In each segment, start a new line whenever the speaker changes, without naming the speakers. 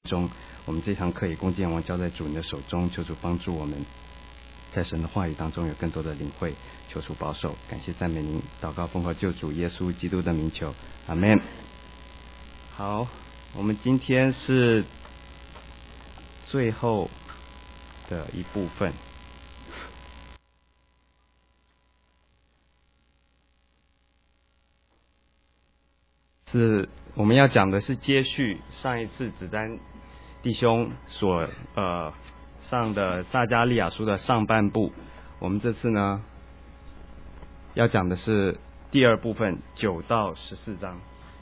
中，我们这堂课也恭敬仰望交在主你的手中，求主帮助我们在神的话语当中有更多的领会，求主保守。感谢赞美您，祷告奉靠救主耶稣基督的名求，阿们。好，我们今天是最后的一部分，是我们要讲的是接续上一次子丹弟兄所上的撒迦利亚书的上半部。我们这次呢要讲的是第二部分9到14章。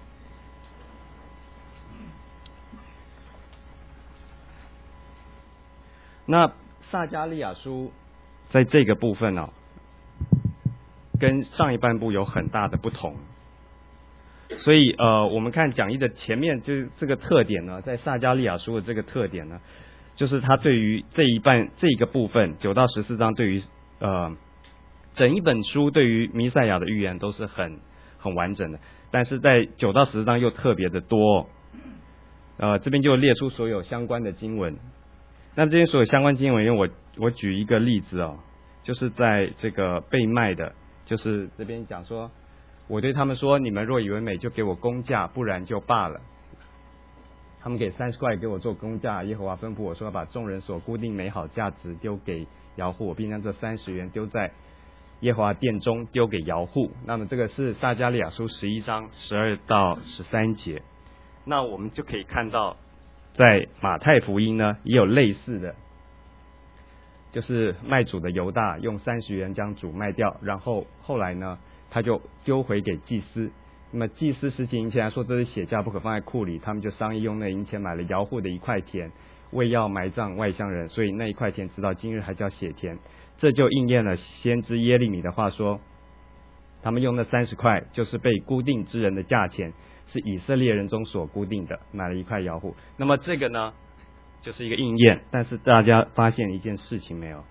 那撒迦利亚书在这个部分跟上一半部有很大的不同。所以我们看讲义的前面就是这个特点呢，在撒迦利亚书的这个特点呢，就是他对于这一个部分9到14章，对于整一本书对于弥赛亚的预言都是很完整的，但是在9到14章又特别的多。这边就列出所有相关的经文。那这些所有相关经文，因为我举一个例子就是在这个被卖的，就是这边讲说，我对他们说，你们若以为美，就给我工价，不然就罢了。他们给30块给我做工价，耶和华吩咐我说，把众人所固定美好价值丢给窑户，并将这30元丢在耶和华殿中，丢给窑户。那么这个是撒迦利亚书11章12到13节。那我们就可以看到，在马太福音呢也有类似的，就是卖主的犹大用30元将主卖掉，然后后来呢他就丢回给祭司。那么祭司拾起银钱来说，这是血价，不可放在库里。他们就商议用那银钱买了窑户的1块田，为要埋葬外乡人，所以那1块田直到今日还叫血田。这就应验了先知耶利米的话说，他们用那30块就是被固定之人的价钱，是以色列人中所固定的，买了1块窑户。那么这个呢就是一个应验，但是大家发现一件事情没有？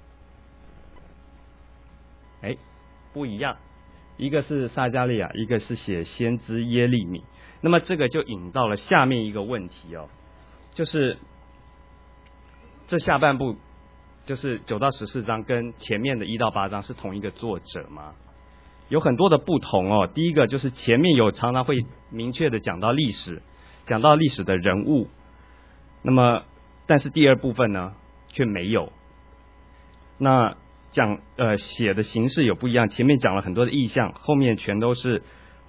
不一样，一个是撒迦利亚，一个是写先知耶利米。那么这个就引到了下面一个问题就是这下半部就是9到14章跟前面的1到8章是同一个作者吗？有很多的不同第一个就是前面有常常会明确的讲到历史的人物，那么但是第二部分呢却没有。那写的形式有不一样，前面讲了很多的意象，后面全都是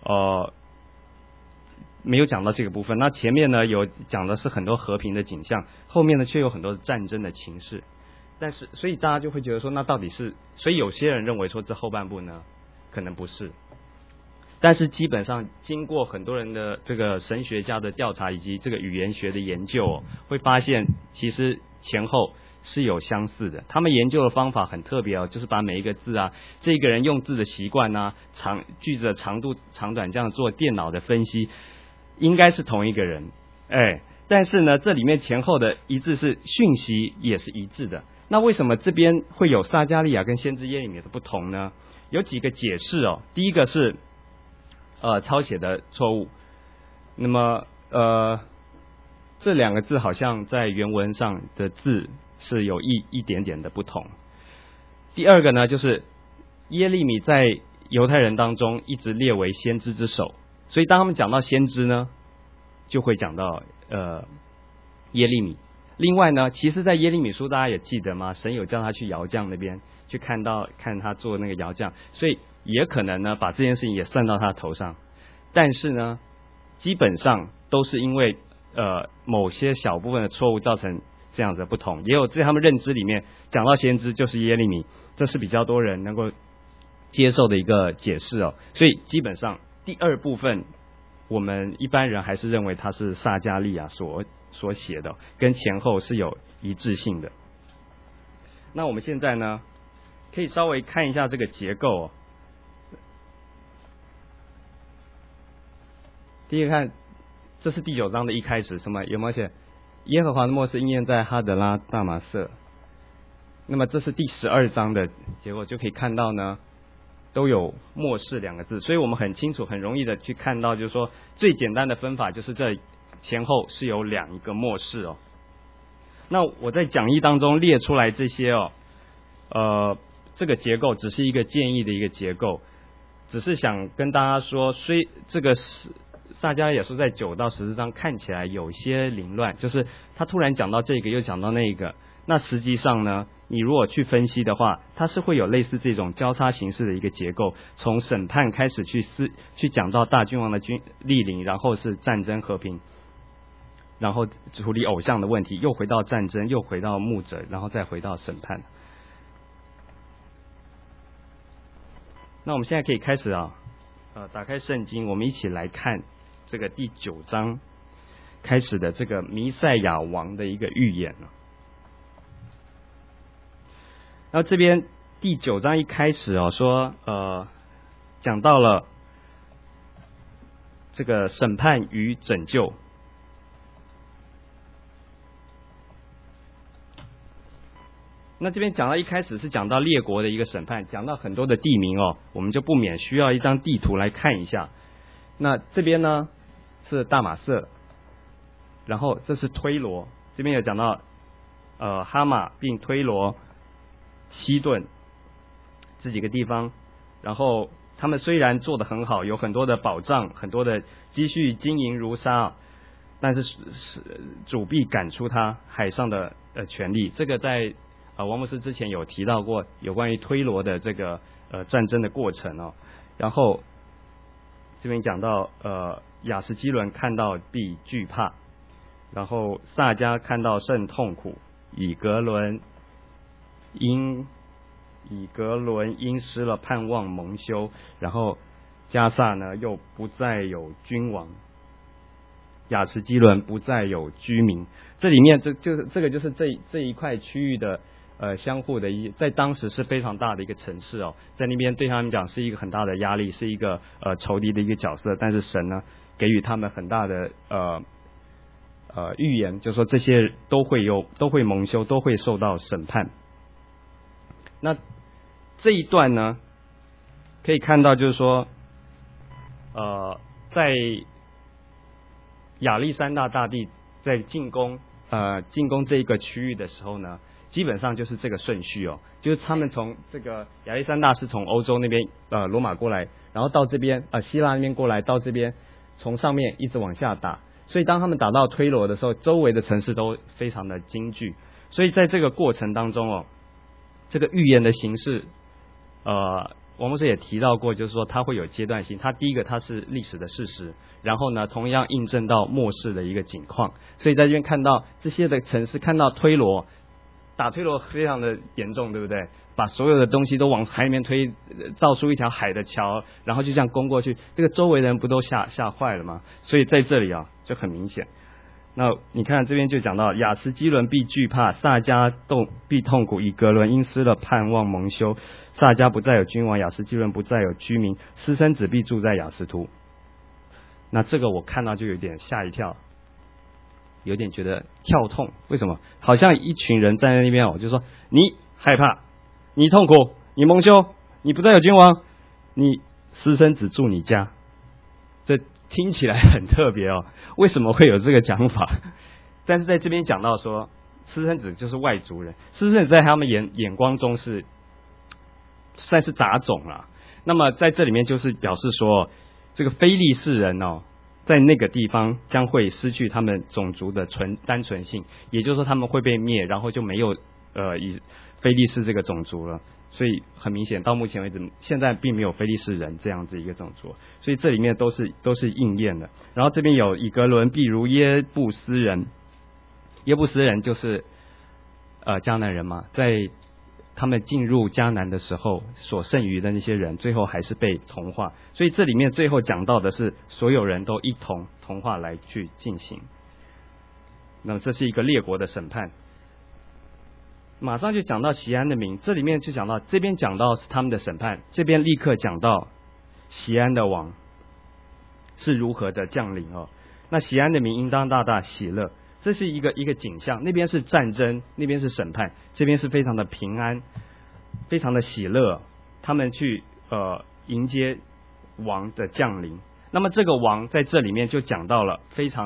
没有讲到这个部分。那前面呢有讲的是很多和平的景象，后面呢却有很多的战争的情势。但是所以大家就会觉得说，那到底是，所以有些人认为说这后半部呢可能不是，但是基本上经过很多人的这个神学家的调查以及这个语言学的研究会发现其实前后是有相似的。他们研究的方法很特别就是把每一个字这个人用字的习惯句子的长度长短这样做电脑的分析，应该是同一个人但是呢这里面前后的一致是讯息也是一致的。那为什么这边会有撒迦利亚跟先知耶利米的不同呢？有几个解释第一个是抄写的错误。那么这2个字好像在原文上的字是有一点点的不同。第二个呢，就是耶利米在犹太人当中一直列为先知之首，所以当他们讲到先知呢，就会讲到耶利米。另外呢，其实在耶利米书大家也记得吗？神有叫他去窑匠那边去看他做那个窑匠，所以也可能呢把这件事情也算到他头上。但是呢基本上都是因为某些小部分的错误造成这样子的不同，也有在他们认知里面讲到先知就是耶利米，这是比较多人能够接受的一个解释所以基本上第二部分我们一般人还是认为它是撒迦利亚所写的，跟前后是有一致性的。那我们现在呢可以稍微看一下这个结构第一个看，这是第9章的一开始，什么有没有写耶和华的末世应验在哈德拉大马色？那么这是第12章的结果，就可以看到呢都有末世2个字，所以我们很清楚很容易的去看到，就是说最简单的分法就是这前后是有2个末世哦。那我在讲义当中列出来这些这个结构只是一个建议的一个结构，只是想跟大家说，虽这个撒迦利亚书在9到14章看起来有些凌乱，就是他突然讲到这个又讲到那个，那实际上呢，你如果去分析的话，它是会有类似这种交叉形式的一个结构，从审判开始去讲到大君王的莅临，然后是战争和平，然后处理偶像的问题，又回到战争，又回到牧者，然后再回到审判。那我们现在可以开始打开圣经，我们一起来看这个第9章开始的这个弥赛亚王的一个预言了。然后这边第9章一开始说讲到了这个审判与拯救。那这边讲到一开始是讲到列国的一个审判，讲到很多的地名我们就不免需要一张地图来看一下。那这边呢是大马色，然后这是推罗，这边有讲到哈马并推罗、西顿这几个地方，然后他们虽然做得很好，有很多的保障，很多的积蓄金银如沙，但是主必赶出他海上的权力。这个在王牧师之前有提到过有关于推罗的这个战争的过程然后这边讲到亚实基伦看到必惧怕，然后撒迦看到甚痛苦，以格伦因失了盼望蒙羞，然后迦萨呢又不再有君王，亚实基伦不再有居民。这里面这个就是这一块区域的相互的在当时是非常大的一个城市在那边对他们讲是一个很大的压力，是一个仇敌的一个角色，但是神呢给予他们很大的预言，就是说这些都会蒙羞，都会受到审判。那这一段呢可以看到就是说在亚历山大大帝在进攻这一个区域的时候呢，基本上就是这个顺序就是他们从这个亚历山大是从欧洲那边罗马过来，然后到这边希腊那边过来，到这边从上面一直往下打，所以当他们打到推罗的时候，周围的城市都非常的惊惧。所以在这个过程当中这个预言的形式王牧师也提到过，就是说它会有阶段性，它第一个它是历史的事实，然后呢同样印证到末世的一个景况。所以在这边看到这些的城市，看到推罗打推罗非常的严重，对不对？把所有的东西都往海里面推，造出一条海的桥，然后就这样攻过去，这个周围的人不都吓坏了吗？所以在这里就很明显。那你看这边就讲到亚实基伦必惧怕，撒迦必痛苦，以格伦因失了盼望蒙羞，撒迦不再有君王，亚实基伦不再有居民，私生子必住在亚实图。那这个我看到就有点吓一跳，有点觉得跳痛。为什么？好像一群人站在那边就说你害怕，你痛苦，你蒙羞，你不再有君王，你私生子住你家。这听起来很特别为什么会有这个讲法？但是在这边讲到说私生子就是外族人，私生子在他们眼光中是算是杂种了。那么在这里面就是表示说这个非利士人在那个地方将会失去他们种族的单纯性，也就是说他们会被灭，然后就没有以非利士这个种族了。所以很明显到目前为止现在并没有非利士人这样子一个种族，所以这里面都是应验的。然后这边有以格伦必如耶布斯人，耶布斯人就是迦南人嘛，在他们进入迦南的时候所剩余的那些人最后还是被同化，所以这里面最后讲到的是所有人都一同同化来去进行。那么这是一个列国的审判。马上就讲到锡安的名，这里面就讲到这边讲到是他们的审判，这边立刻讲到锡安的王是如何的降临那锡安的名应当大大喜乐，这是一个景象。那边是战争，那边是审判，这边是非常的平安，非常的喜乐，他们去迎接王的降临。那么这个王在这里面就讲到了非常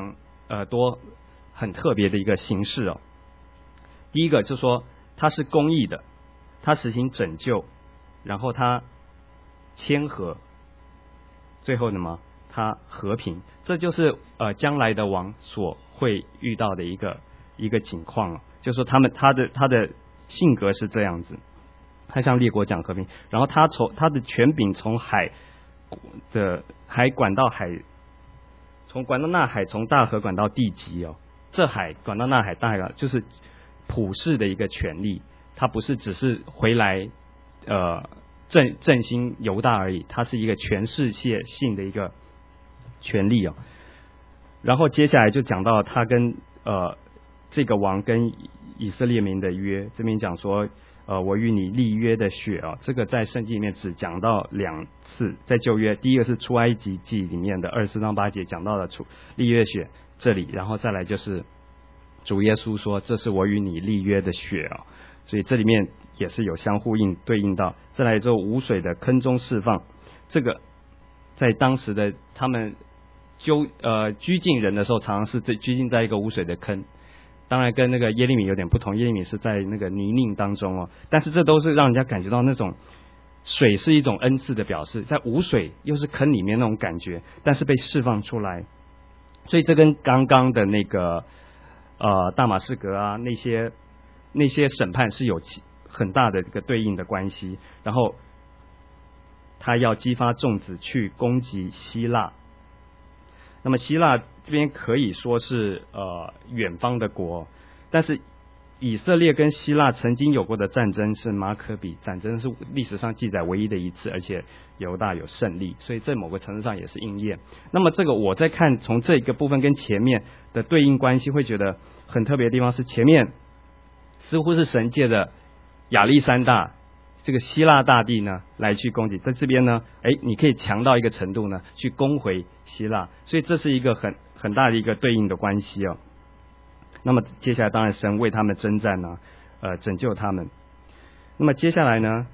多很特别的一个形式哦。第一个就是说它是公义的，它实行拯救，然后它谦和，最后呢它和平，这就是将来的王所会遇到的一个情况，就是说他的性格是这样子，他向列国讲和平，然后他的权柄从海管到海，管到那海，从大河管到地极哦，这海管到那海，大海就是普世的一个权利，他不是只是回来振兴犹大而已，它是一个全世界性的一个权利哦。然后接下来就讲到他跟这个王跟以色列民的约，这边讲说我与你立约的血啊，这个在圣经里面只讲到2次，在旧约第一个是出埃及记里面的24章8节讲到了立约血这里，然后再来就是主耶稣说这是我与你立约的血啊，所以这里面也是有相互对应到。再来之后无水的坑中释放，这个在当时的他们拘禁人的时候，常常是拘禁在一个无水的坑，当然跟那个耶利米有点不同，耶利米是在那个泥泞当中哦，但是这都是让人家感觉到那种水是一种恩赐的表示，在无水又是坑里面那种感觉，但是被释放出来，所以这跟刚刚的那个大马士革啊那些审判是有很大的一个对应的关系。然后他要激发众子去攻击希腊，那么希腊这边可以说是远方的国，但是以色列跟希腊曾经有过的战争是马可比战争，是历史上记载唯一的一次，而且犹大有胜利，所以在某个程度上也是应验。那么这个我在看从这个部分跟前面的对应关系，会觉得很特别的地方是前面似乎是神界的亚历山大这个希腊大帝呢来去攻击，在这边呢你可以强到一个程度呢去攻回希腊，所以这是一个很大的一个对应的关系哦。那么接下来当然神为他们征战呢拯救他们。那么接下来呢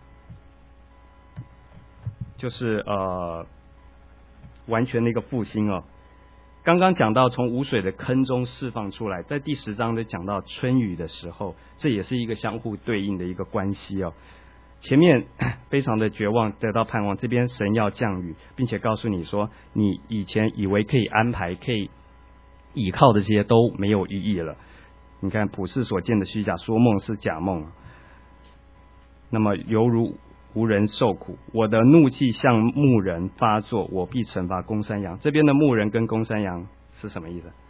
就是完全的一个复兴哦。刚刚讲到从无水的坑中释放出来，在第10章的讲到春雨的时候，这也是一个相互对应的一个关系哦。前面非常的绝望得到盼望，这边神要降雨，并且告诉你说你以前以为可以安排可以倚靠的这些都没有意义了。你看普世所见的虚假，说梦是假梦，那么犹如无人受苦，我的怒气向牧人发作，我必惩罚公山羊。这边的牧人跟公山羊是什么意思？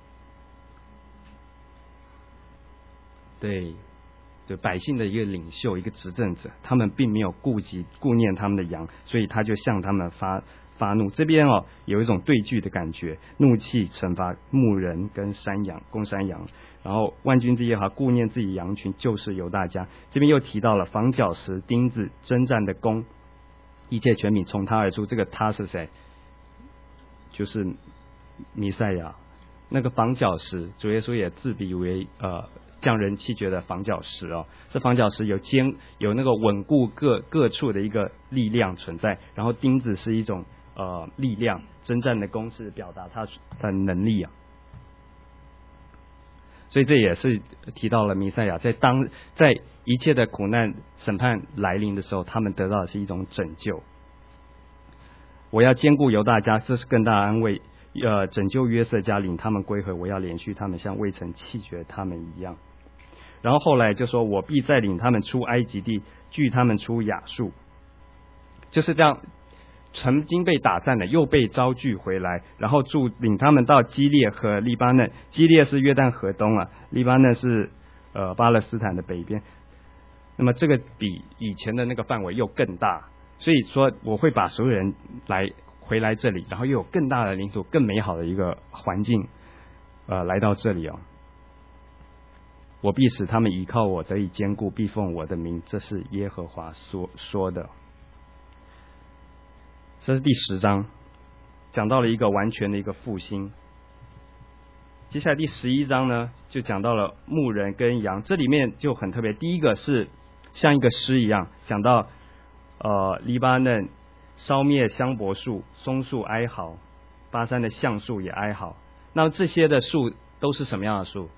对，百姓的一个领袖，一个执政者，他们并没有顾念他们的羊，所以他就向他们发怒。这边有一种对句的感觉，怒气惩罚牧人跟公山羊，然后万军之耶和华顾念自己羊群，就是犹大家。这边又提到了房角石、钉子、征战的弓，一切权柄从他而出。这个他是谁？就是弥赛亚。那个房角石，主耶稣也自比为匠人弃绝的房角石哦。这房角石有那个稳固各处的一个力量存在，然后钉子是一种力量，征战的弓是表达他的能力啊。所以这也是提到了弥赛亚在一切的苦难审判来临的时候，他们得到的是一种拯救。我要兼顾犹大家，这是更大的安慰。拯救约瑟家，领他们归回，我要连续他们，像未曾弃绝他们一样。然后后来就说，我必再领他们出埃及地，聚他们出亚述，就是这样，曾经被打散的又被招聚回来，然后领他们到基列和黎巴嫩。基列是约旦河东啊，黎巴嫩是巴勒斯坦的北边。那么这个比以前的那个范围又更大，所以说我会把所有人回来这里，然后又有更大的领土、更美好的一个环境来到这里哦。我必使他们依靠我，得以坚固，必奉我的名，这是耶和华说的。这是第10章，讲到了一个完全的一个复兴。接下来第11章呢，就讲到了牧人跟羊，这里面就很特别。第一个是像一个诗一样，讲到黎巴嫩烧灭香柏树，松树哀嚎，巴山的橡树也哀嚎。 那么这些的树都是什么样的树？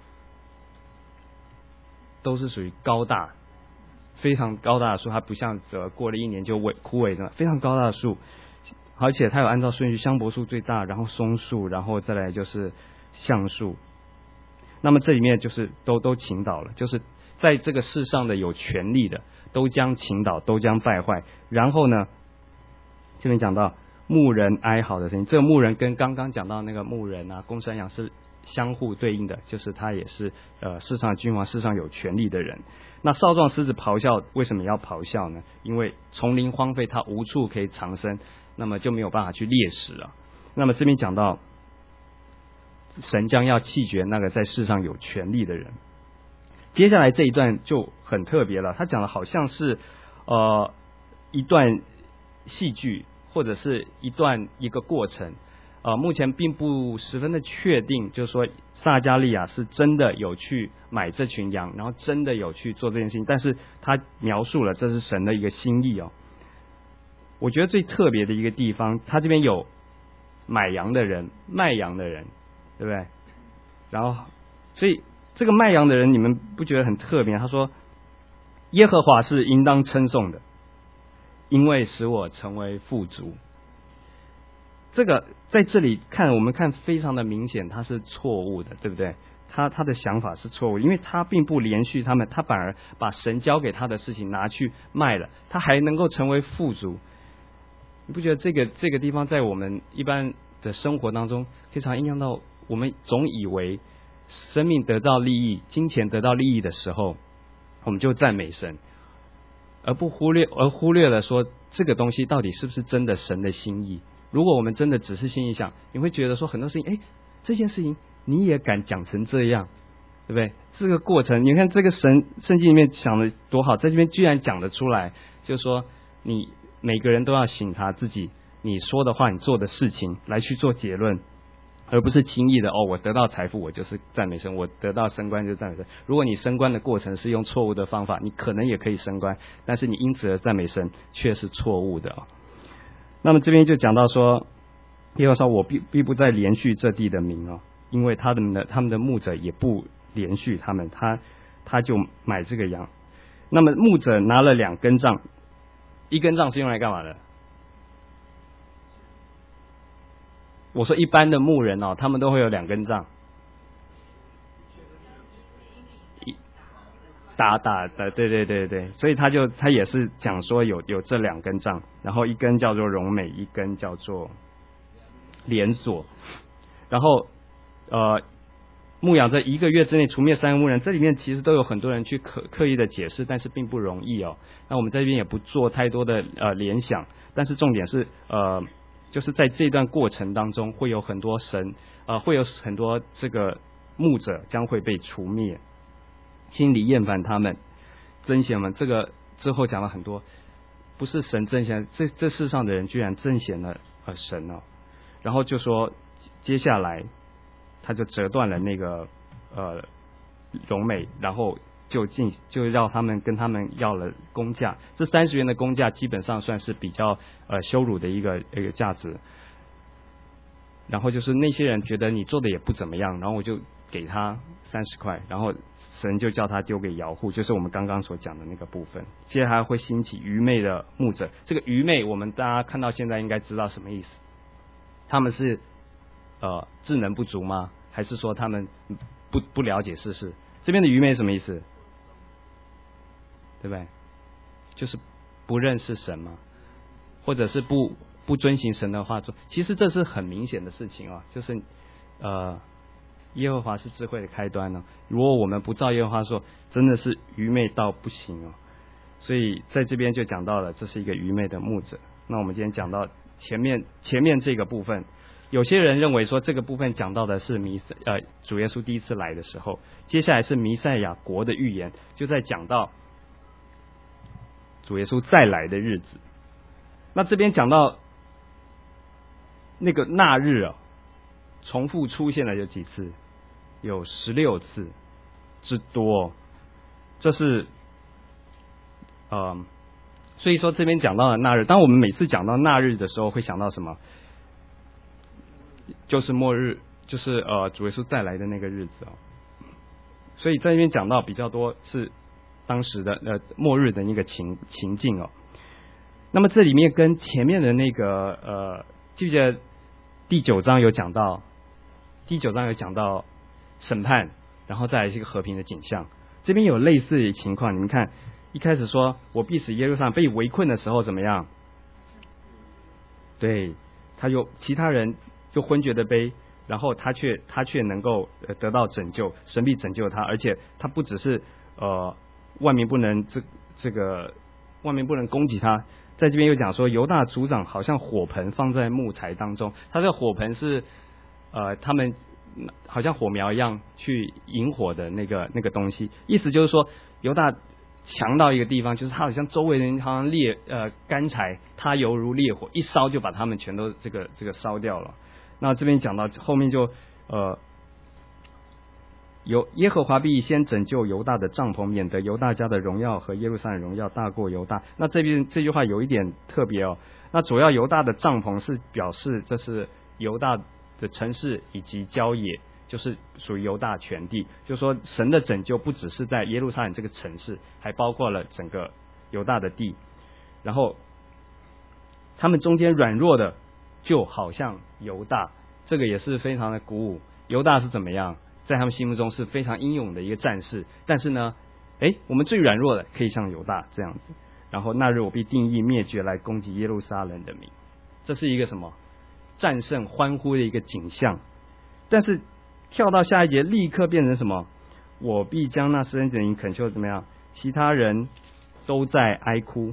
都是属于高大、非常高大的树，它不像过了1年就枯萎的，非常高大的树，而且它有按照顺序，香柏树最大，然后松树，然后再来就是橡树。那么这里面就是都倾倒了，就是在这个世上的有权力的都将倾倒，都将败坏。然后呢，这边讲到牧人哀嚎的声音，这个牧人跟刚刚讲到那个牧人啊、公山羊是相互对应的，就是他也是世上的君王，世上有权力的人。那少壮狮子咆哮，为什么要咆哮呢？因为丛林荒废，它无处可以藏身，那么就没有办法去猎食了。那么这边讲到神将要弃绝那个在世上有权力的人。接下来这一段就很特别了，他讲的好像是一段戏剧，或者是一个过程。目前并不十分的确定，就是说撒迦利亚是真的有去买这群羊，然后真的有去做这件事情，但是他描述了这是神的一个心意哦。我觉得最特别的一个地方，他这边有买羊的人、卖羊的人，对不对？然后，所以这个卖羊的人，你们不觉得很特别？他说：“耶和华是应当称颂的，因为使我成为富足。”这个在这里看，我们看非常的明显，他是错误的，对不对？他的想法是错误，因为他并不连续他们，他反而把神交给他的事情拿去卖了，他还能够成为富足。你不觉得这个地方在我们一般的生活当中非常影响到我们？总以为生命得到利益、金钱得到利益的时候，我们就赞美神，而忽略了说这个东西到底是不是真的神的心意。如果我们真的只是心意想，你会觉得说很多事情，这件事情你也敢讲成这样，对不对？这个过程，你看这个圣经里面讲的多好，在这边居然讲得出来，就是说你每个人都要省察自己，你说的话、你做的事情来去做结论，而不是轻易的我得到财富我就是赞美神，我得到升官就是赞美神。如果你升官的过程是用错误的方法，你可能也可以升官，但是你因此而赞美神却是错误的。那么这边就讲到说，耶和华说：“我必不再连续这地的名因为他们的牧者也不连续他们，他就买这个羊。那么牧者拿了2根杖，一根杖是用来干嘛的？我说一般的牧人他们都会有2根杖，打的，对，所以他也是讲说有这2根杖，然后一根叫做荣美，一根叫做连锁。然后牧养这1个月之内除灭3个牧人，这里面其实都有很多人去刻意的解释，但是并不容易那我们在这边也不做太多的联想，但是重点是就是在这段过程当中会有很多会有很多这个牧者将会被除灭，心里厌烦他们，憎嫌们。这个之后讲了很多，不是神憎嫌，这世上的人居然憎嫌了神然后就说接下来他就折断了那个荣美，然后就让他们跟他们要了工价。这30元的工价基本上算是比较羞辱的一个价值。然后就是那些人觉得你做的也不怎么样，然后我就给他30块，然后神就叫他丢给窑户，就是我们刚刚所讲的那个部分。接下来会兴起愚昧的牧者，这个愚昧我们大家看到现在应该知道什么意思。他们是智能不足吗？还是说他们不了解世事？这边的愚昧是什么意思？对不对？就是不认识神吗？或者是不遵行神的话做？其实这是很明显的事情就是耶和华是智慧的开端如果我们不照耶和华说，真的是愚昧到不行所以在这边就讲到了，这是一个愚昧的牧者。那我们今天讲到前面这个部分，有些人认为说这个部分讲到的是主耶稣第一次来的时候，接下来是弥赛亚国的预言，就在讲到主耶稣再来的日子。那这边讲到那个那日重复出现了有几次？有16次之多这是所以说这边讲到的那日，当我们每次讲到那日的时候会想到什么？就是末日， 就是主耶稣再来的那个日子哦。所以在这边讲到比较多是当时的末日的那个情境哦。那么这里面跟前面的那个记不记得第9章有讲到审判，然后再来是一个和平的景象。这边有类似的情况，你们看一开始说我必使耶路撒冷被围困的时候怎么样？对，他有其他人就昏厥的悲，然后他却能够得到拯救，神必拯救他，而且他不只是万民不能万民不能攻击他。在这边又讲说犹大族长好像火盆放在木材当中，他这个火盆是他们好像火苗一样去引火的那个东西，意思就是说犹大强到一个地方，就是他好像周围人好像干柴，他犹如烈火，一烧就把他们全都这个烧掉了。那这边讲到后面就耶和华必先拯救犹大的帐篷，免得犹大家的荣耀和耶路撒冷荣耀大过犹大。那这边这句话有一点特别哦。那主要犹大的帐篷是表示这是犹大的城市以及郊野，就是属于犹大全地。就是说神的拯救不只是在耶路撒冷这个城市，还包括了整个犹大的地。然后他们中间软弱的就好像犹大，这个也是非常的鼓舞。犹大是怎么样？在他们心目中是非常英勇的一个战士，但是呢，我们最软弱的可以像犹大这样子。然后那日我必定义灭绝来攻击耶路撒冷的民，这是一个什么战胜欢呼的一个景象。但是跳到下一节，立刻变成什么？我必将那施恩的人恳求怎么样？其他人都在哀哭。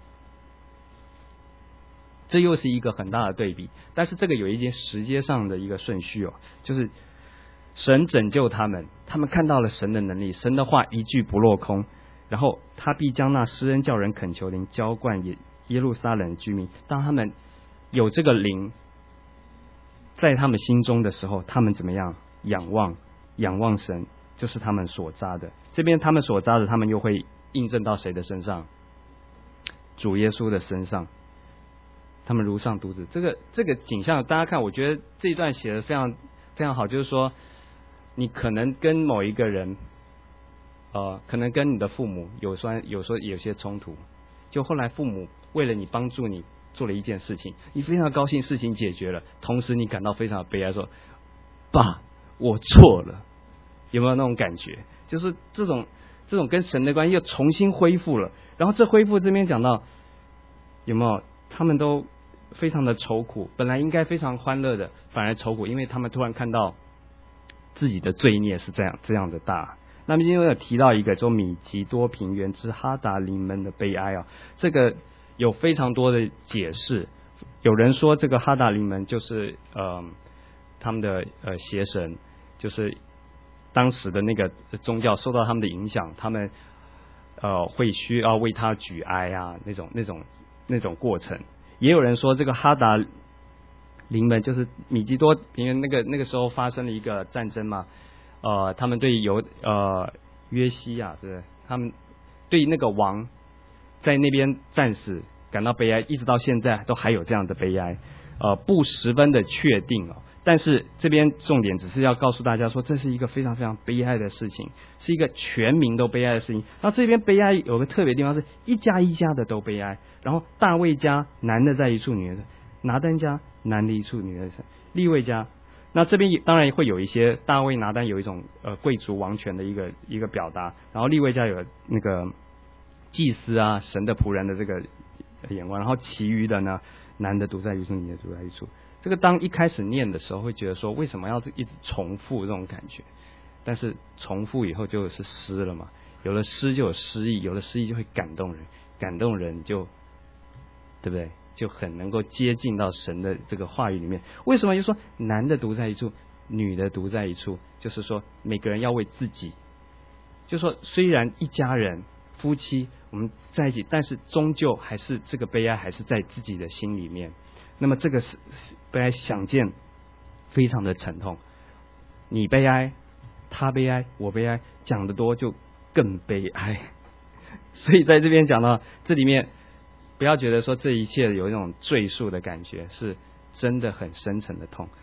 这又是一个很大的对比，但是这个有一件时间上的一个顺序哦，就是神拯救他们，他们看到了神的能力，神的话一句不落空，然后他必将那施恩叫人恳求灵浇灌耶路撒冷的居民。当他们有这个灵在他们心中的时候，他们怎么样？仰望神，就是他们所扎的。这边他们所扎的，他们又会印证到谁的身上？主耶稣的身上。他们如上犊子。这个景象大家看，我觉得这一段写的非常非常好，就是说你可能跟某一个人可能跟你的父母有时候有些冲突，就后来父母为了你帮助你做了一件事情，你非常高兴，事情解决了，同时你感到非常的悲哀，说爸我错了。有没有那种感觉？就是这种跟神的关系又重新恢复了。然后这恢复这边讲到有没有他们都非常的愁苦，本来应该非常欢乐的，反而愁苦，因为他们突然看到自己的罪孽是这样的大。那么今天有提到一个说米吉多平原之哈达临门的悲哀啊，这个有非常多的解释。有人说这个哈达临门就是他们的邪神，就是当时的那个宗教受到他们的影响，他们会需要为他举哀啊，那种过程。也有人说这个哈达临门就是米吉多平原那个时候发生了一个战争嘛，他们对约西亚，对不对？他们对那个王在那边战死感到悲哀，一直到现在都还有这样的悲哀，不十分的确定哦。但是这边重点只是要告诉大家说，这是一个非常非常悲哀的事情，是一个全民都悲哀的事情。然后这边悲哀有个特别地方是一家一家的都悲哀，然后大卫家男的在一处，女的在拿单家男的一处，女的在利未家。那这边当然会有一些大卫拿单有一种贵族王权的一个表达，然后利未家有那个祭司啊神的仆人的这个眼光，然后其余的呢，男的独在一处，女的独在一处。这个当一开始念的时候会觉得说为什么要一直重复这种感觉，但是重复以后就是诗了嘛，有了诗就有诗意，有了诗意就会感动人，感动人就对不对？就很能够接近到神的这个话语里面。为什么就说男的独在一处，女的独在一处？就是说每个人要为自己，就说虽然一家人夫妻我们在一起，但是终究还是这个悲哀还是在自己的心里面。那么这个是悲哀想见非常的沉痛，你悲哀他悲哀我悲哀，讲得多就更悲哀。所以在这边讲到这里面，不要觉得说这一切有一种赘述的感觉，是真的很深沉的痛。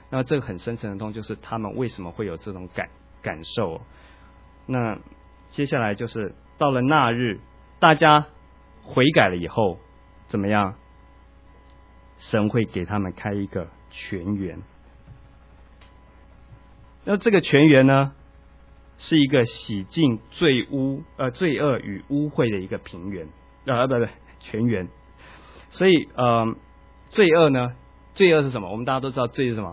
那这个很深层的痛，就是他们为什么会有这种感受。那接下来就是到了那日，大家悔改了以后，怎么样？神会给他们开一个泉源。那这个泉源呢，是一个洗净罪恶与污秽的一个平原泉源。所以罪恶呢，罪恶是什么？我们大家都知道罪是什么？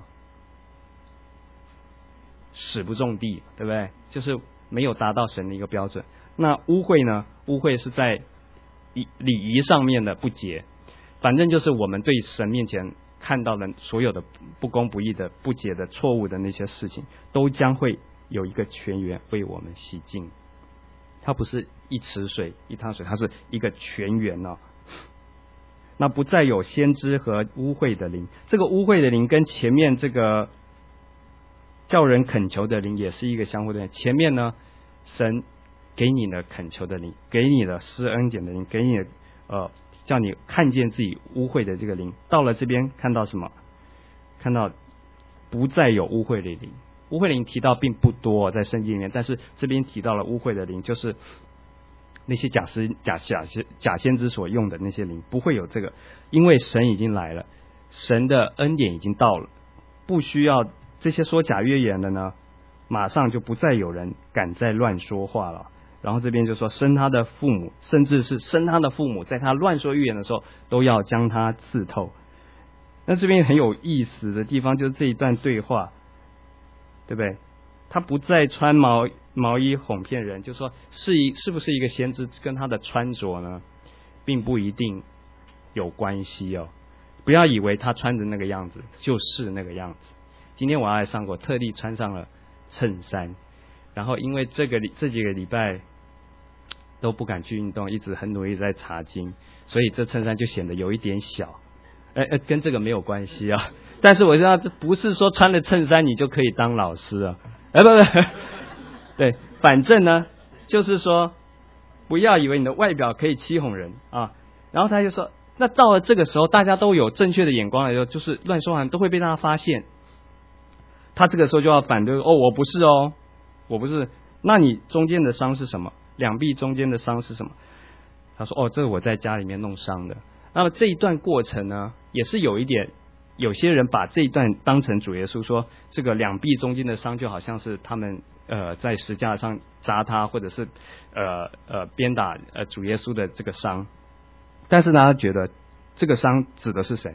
始不种地，对不对？就是没有达到神的一个标准。那污秽呢？污秽是在礼仪上面的不洁，反正就是我们对神面前看到的所有的不公不义的不洁的错误的那些事情，都将会有一个泉源为我们洗净。它不是一池水一汤水，它是一个泉源哦。那不再有先知和污秽的灵，这个污秽的灵跟前面这个叫人恳求的灵也是一个相互的。前面呢，神给你的恳求的灵，给你的施恩典的灵，给你的叫你看见自己污秽的这个灵。到了这边看到什么？看到不再有污秽的灵。污秽灵提到并不多在圣经里面，但是这边提到了污秽的灵，就是那些假先知所用的那些灵，不会有这个，因为神已经来了，神的恩典已经到了，不需要这些说假预言的呢，马上就不再有人敢再乱说话了。然后这边就说生他的父母，甚至是生他的父母，在他乱说预言的时候，都要将他刺透。那这边很有意思的地方就是这一段对话，对不对？他不再穿毛衣哄骗人，就说是不是一个先知跟他的穿着呢，并不一定有关系哦。不要以为他穿着那个样子就是那个样子。今天我要来上课，特地穿上了衬衫，然后因为这几个礼拜都不敢去运动，一直很努力在查经，所以这衬衫就显得有一点小。跟这个没有关系啊。但是我知道这不是说穿了衬衫你就可以当老师啊。不，对，反正呢，就是说不要以为你的外表可以欺哄人啊。然后他就说，那到了这个时候，大家都有正确的眼光的时候，就是乱说话都会被大家发现。他这个时候就要反对，我不是哦，我不是。那你中间的伤是什么？两臂中间的伤是什么？他说，这是我在家里面弄伤的。那么这一段过程呢，也是有一点，有些人把这一段当成主耶稣说，这个两臂中间的伤就好像是他们在石架上扎他，或者是鞭打主耶稣的这个伤。但是呢，他觉得这个伤指的是谁？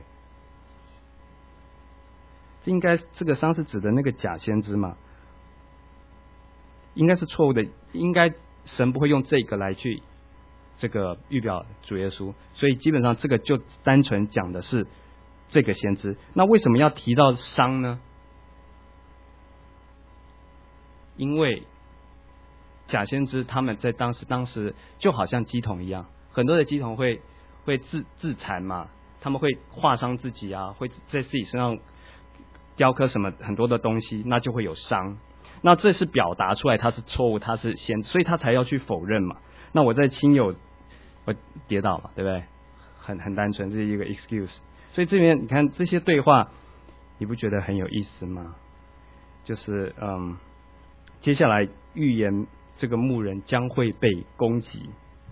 应该这个伤是指的那个假先知嘛？应该是错误的，应该神不会用这个来去这个预表主耶稣，所以基本上这个就单纯讲的是这个先知。那为什么要提到伤呢？因为假先知他们在当时就好像鸡童一样，很多的鸡童会自残嘛，他们会划伤自己啊，会在自己身上雕刻什么很多的东西，那就会有伤。那这是表达出来他是错误，他是先知，所以他才要去否认嘛。那我在亲友我跌倒嘛，对不对？很单纯，这是一个 excuse。所以这边你看这些对话，你不觉得很有意思吗？就是接下来预言这个牧人将会被攻击，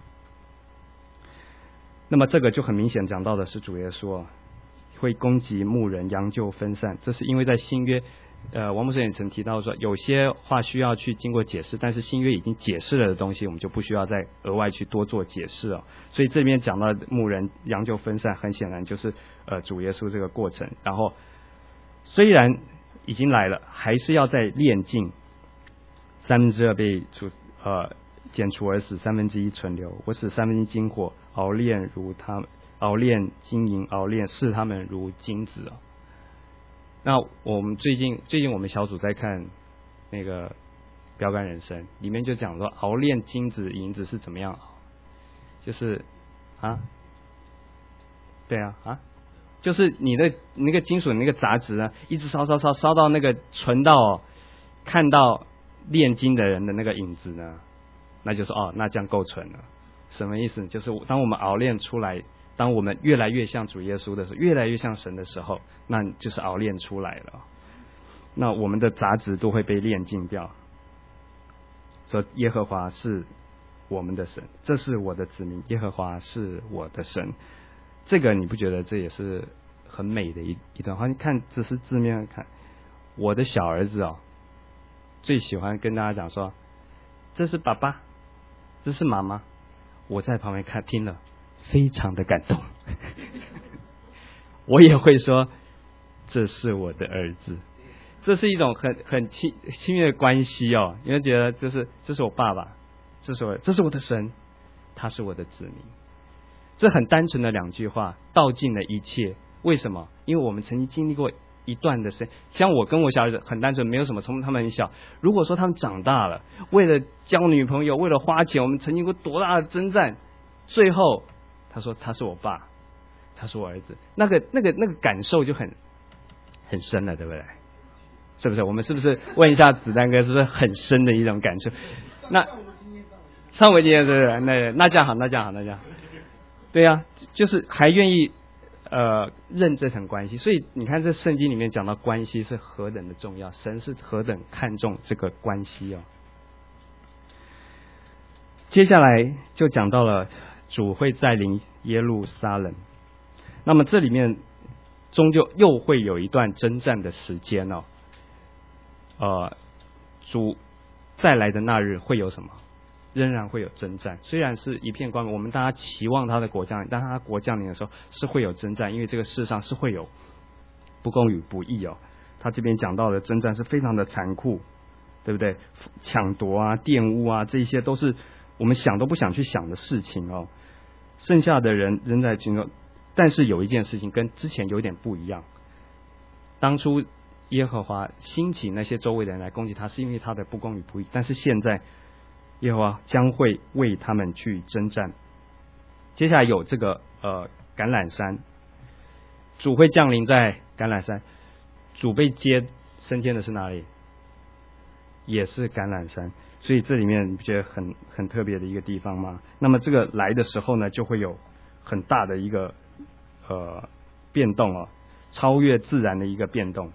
那么这个就很明显讲到的是主耶稣会攻击牧人，羊就分散。这是因为在新约王牧师也曾提到说，有些话需要去经过解释，但是新约已经解释了的东西，我们就不需要再额外去多做解释了。所以这边讲到牧人羊就分散，很显然就是主耶稣这个过程。然后虽然已经来了，还是要再炼尽2/3被剪除而死1/3存留。我使1/3金火熬炼金银，熬炼视他们如金子。那我们最近我们小组在看那个标杆人生，里面就讲说熬炼金子银子是怎么样熬，就是就是你的那个金属那个杂质呢，一直烧到那个纯到看到炼金的人的那个影子呢，那就是那这样够纯了。什么意思？就是当我们熬炼出来，当我们越来越像主耶稣的时候，越来越像神的时候，那就是熬炼出来了。 那我们的杂质都会被炼净掉。说耶和华是我们的神，这是我的子民，耶和华是我的神。这个你不觉得这也是很美的一段话？你看，只是字面看，我的小儿子最喜欢跟大家讲说，这是爸爸，这是妈妈。我在旁边看听了，非常的感动。我也会说，这是我的儿子。这是一种很亲密的关系哦，因为觉得这是我爸爸，这是我的神，他是我的子民。这很单纯的2句话，道尽了一切。为什么？因为我们曾经经历过一段的像我跟我小儿子很单纯，没有什么，从他们很小。如果说他们长大了，为了交女朋友，为了花钱，我们曾经过多大的征战，最后他说他是我爸，他是我儿子，那个感受就很深了，对不对？是不是？我们是不是问一下子丹哥，是不是很深的一种感受？那上回经验对不对？那这样好，对啊，就是还愿意认这层关系。所以你看，这圣经里面讲到关系是何等的重要，神是何等看重这个关系哦。接下来就讲到了主会再临耶路撒冷，那么这里面终究又会有一段征战的时间哦。主再来的那日会有什么？仍然会有征战，虽然是一片光明，我们大家期望他的国降临，但他国降临的时候是会有征战，因为这个世上是会有不公与不义哦。他这边讲到的征战是非常的残酷，对不对？抢夺啊、玷污啊，这些都是我们想都不想去想的事情哦。剩下的人仍在其中，但是有一件事情跟之前有点不一样。当初耶和华兴起那些周围的人来攻击他，是因为他的不公与不义，但是现在耶和华将会为他们去征战。接下来有这个橄榄山，主会降临在橄榄山。主被接升天的是哪里？也是橄榄山。所以这里面你不觉得很特别的一个地方吗？那么这个来的时候呢，就会有很大的一个变动哦，超越自然的一个变动。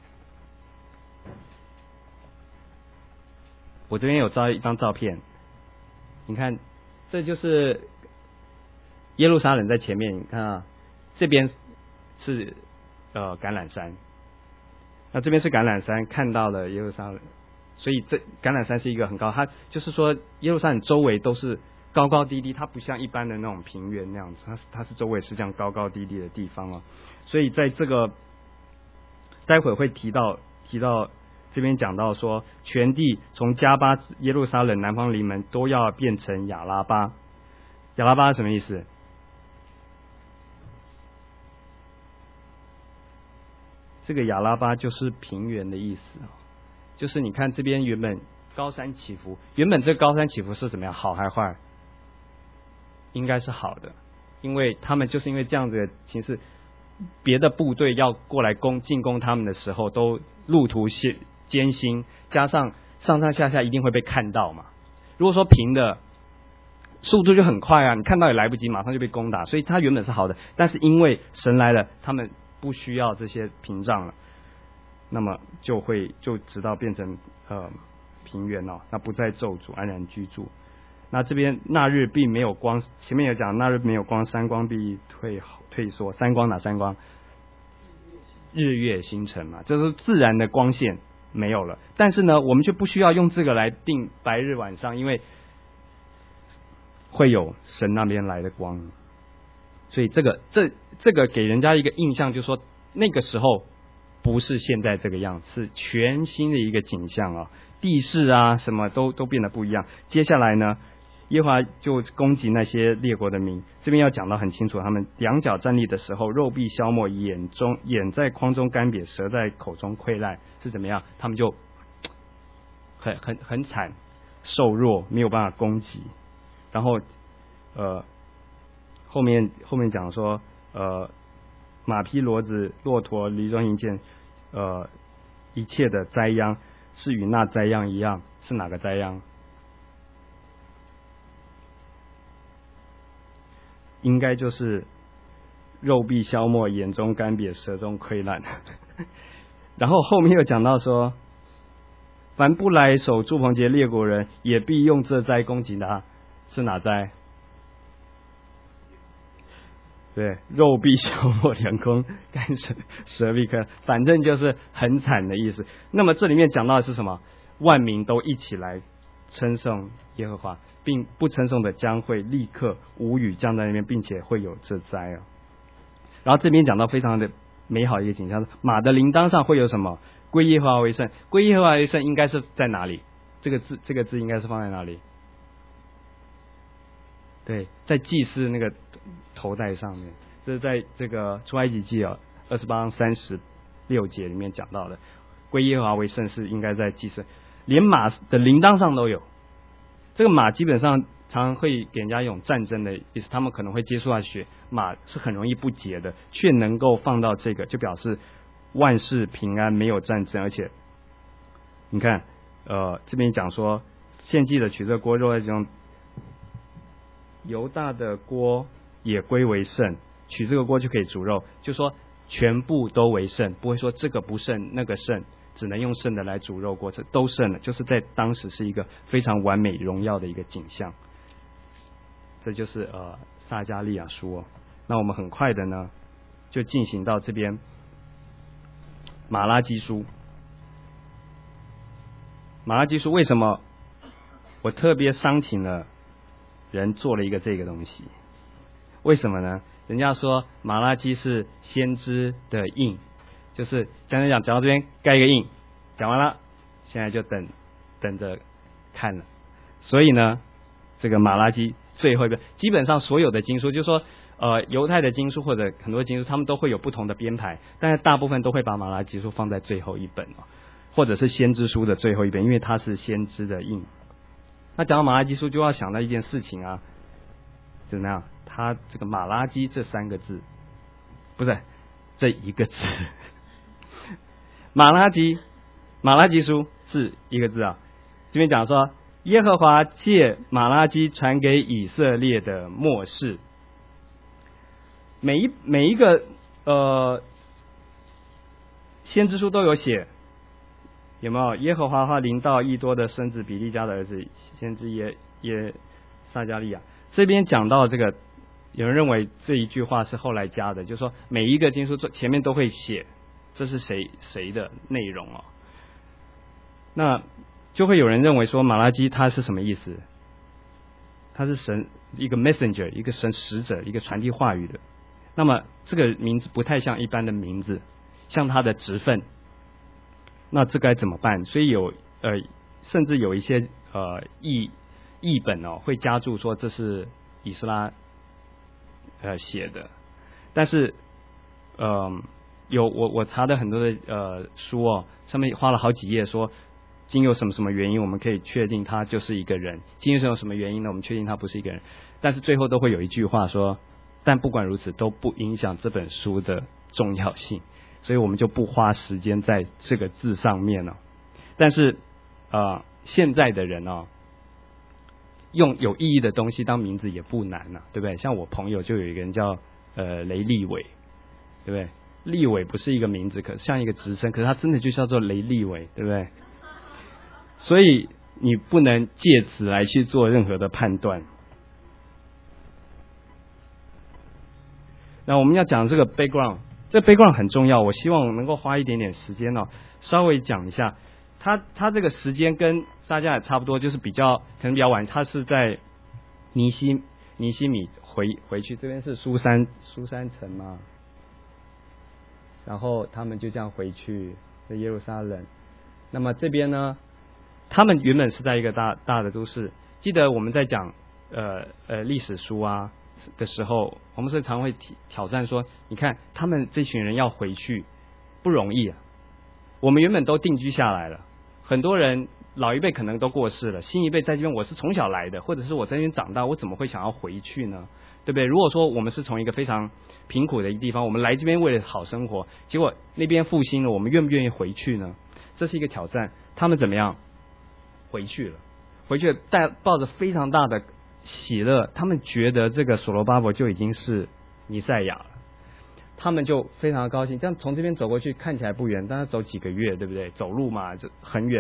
我这边有一张照片，你看，这就是耶路撒冷在前面，你看啊，这边是橄榄山，那这边是橄榄山，看到了耶路撒冷，所以这橄榄山是一个很高，它就是说耶路撒冷周围都是高高低低，它不像一般的那种平原那样子，它是周围是这样高高低低的地方哦，所以在这个待会会提到这边讲到说，全地从加巴、耶路撒冷、南方临门都要变成亚拉巴。亚拉巴是什么意思？这个亚拉巴就是平原的意思，就是你看这边原本高山起伏，原本这个高山起伏是怎么样，好还坏？应该是好的，因为他们就是因为这样子的形势，别的部队要过来进攻他们的时候，都路途艰辛，加上上上下下一定会被看到嘛。如果说平的，速度就很快啊，你看到也来不及，马上就被攻打。所以它原本是好的，但是因为神来了，他们不需要这些屏障了，那么就直到变成平原哦，那不再咒诅，安然居住。那这边那日必没有光，前面有讲那日没有光，三光必退缩。三光哪三光？日月星辰嘛，这是自然的光线没有了。但是呢，我们却不需要用这个来定白日晚上，因为会有神那边来的光。所以这个给人家一个印象，就是说那个时候不是现在这个样子，是全新的一个景象啊，地势啊什么都变得不一样。接下来呢，耶和华就攻击那些列国的民，这边要讲到很清楚，他们两脚站立的时候，肉必消没，眼在眶中干瘪，舌在口中溃烂，是怎么样？他们就很惨，瘦弱，没有办法攻击。然后后面讲说马匹骡子骆驼离中营建一切的灾殃是与那灾殃一样，是哪个灾殃？应该就是肉必消没，眼中干瘪，舌中溃烂。然后后面又讲到说凡不来守住棚节列国人，也必用这灾攻击他。是哪灾？对，肉必消没两空，干蛇必克，反正就是很惨的意思。那么这里面讲到的是什么？万民都一起来称颂耶和华，并不称颂的将会立刻无雨降在那边，并且会有这灾啊。然后这边讲到非常的美好的一个景象，马的铃铛上会有什么？归耶和华为圣。归耶和华为圣应该是在哪里？这个字应该是放在哪里？对，在祭司那个头带上面。这是在这个出埃及记28章36节里面讲到的。归耶和华为圣是应该在祭司，连马的铃铛上都有。这个马基本上常常会给人家一种战争的意思，他们可能会接触到血，马是很容易不洁的，却能够放到这个，就表示万事平安，没有战争。而且你看这边讲说献祭的取这锅肉在这种犹大的锅也归为圣，取这个锅就可以煮肉，就说全部都为圣，不会说这个不圣那个圣，只能用圣的来煮肉锅，这都圣了，就是在当时是一个非常完美荣耀的一个景象。这就是撒迦利亚书那我们很快的呢就进行到这边马拉基书。马拉基书为什么我特别商请了人做了一个这个东西？为什么呢？人家说马拉基是先知的印，就是讲到这边盖一个印，讲完了，现在就等着看了。所以呢，这个马拉基最后一个，基本上所有的经书，就是说犹太的经书或者很多经书，他们都会有不同的编排，但是大部分都会把马拉基书放在最后一本或者是先知书的最后一本，因为它是先知的印。那讲到马拉基书，就要想到一件事情怎么样？它这个马拉基这3个字，不是这1个字，马拉基书是1个字这边讲说，耶和华借马拉基传给以色列的末世。每一个先知书都有写，有没有？耶和华临到益多的孙子比利家的儿子先知耶撒迦利亚。这边讲到这个，有人认为这一句话是后来加的，就是说每一个经书前面都会写这是谁的内容那就会有人认为说马拉基他是什么意思？他是神一个 messenger， 一个神使者，一个传递话语的。那么这个名字不太像一般的名字，像他的职分。那这该怎么办？所以甚至有一些译本会加注说这是以斯拉写的，但是我查的很多的书上面花了好几页说经有什么什么原因我们可以确定他就是一个人，经有什么原因呢我们确定他不是一个人，但是最后都会有一句话说，但不管如此都不影响这本书的重要性，所以我们就不花时间在这个字上面但是现在的人用有意义的东西当名字也不难对不对？像我朋友就有一个人叫雷利伟，对不对？立伟不是一个名字，可像一个职称，可是他真的就叫做雷利伟，对不对？所以你不能借此来去做任何的判断。那我们要讲这个 background， 这个 background 很重要，我希望能够花一点点时间稍微讲一下。他这个时间跟撒迦也差不多，就是可能比较晚。他是在尼希米回去，这边是苏珊城嘛，然后他们就这样回去在耶路撒冷。那么这边呢，他们原本是在一个大的都市。记得我们在讲历史书的时候，我们是常会挑战说，你看他们这群人要回去不容易我们原本都定居下来了，很多人老一辈可能都过世了，新一辈在这边我是从小来的，或者是我在这边长大，我怎么会想要回去呢？对不对？如果说我们是从一个非常贫苦的一个地方，我们来这边为了好生活，结果那边复兴了，我们愿不愿意回去呢？这是一个挑战。他们怎么样？回去了，抱着非常大的喜乐，他们觉得这个所罗巴伯就已经是弥赛亚了，他们就非常高兴。这样从这边走过去看起来不远，但是走几个月，对不对？走路嘛就很远，